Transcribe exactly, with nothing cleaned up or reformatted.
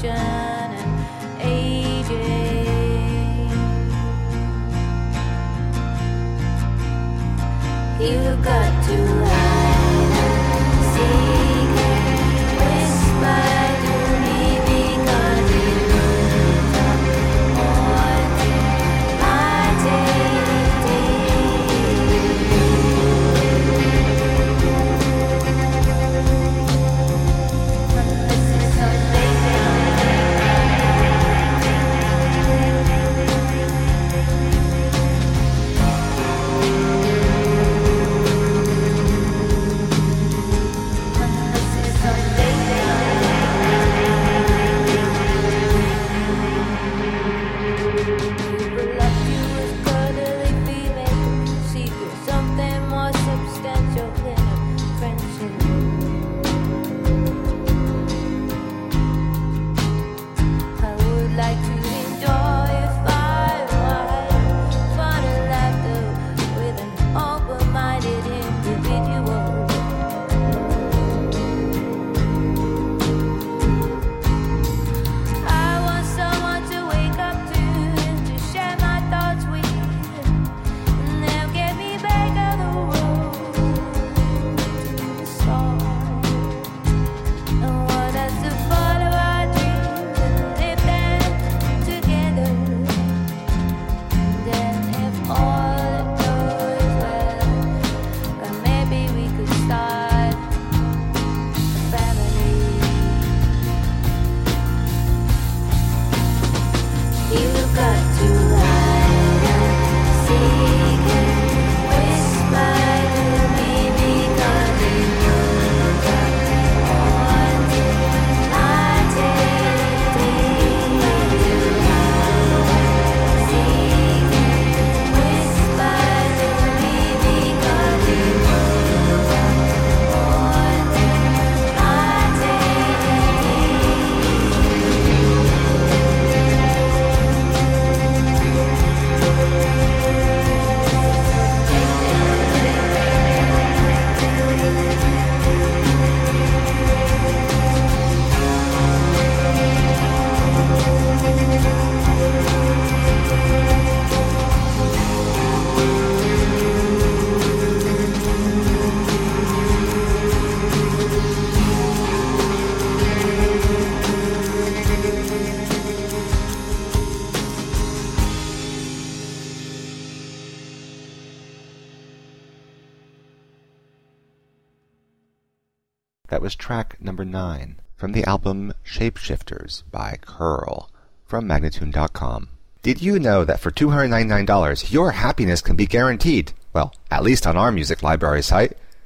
and aging. You've got to hide and seek and whisper to me because it brings up all my daily That was track number nine from the album Shapeshifters by Curl from Magnatune dot com. Did you know that for two hundred ninety-nine dollars your happiness can be guaranteed? Well, at least on our music library site.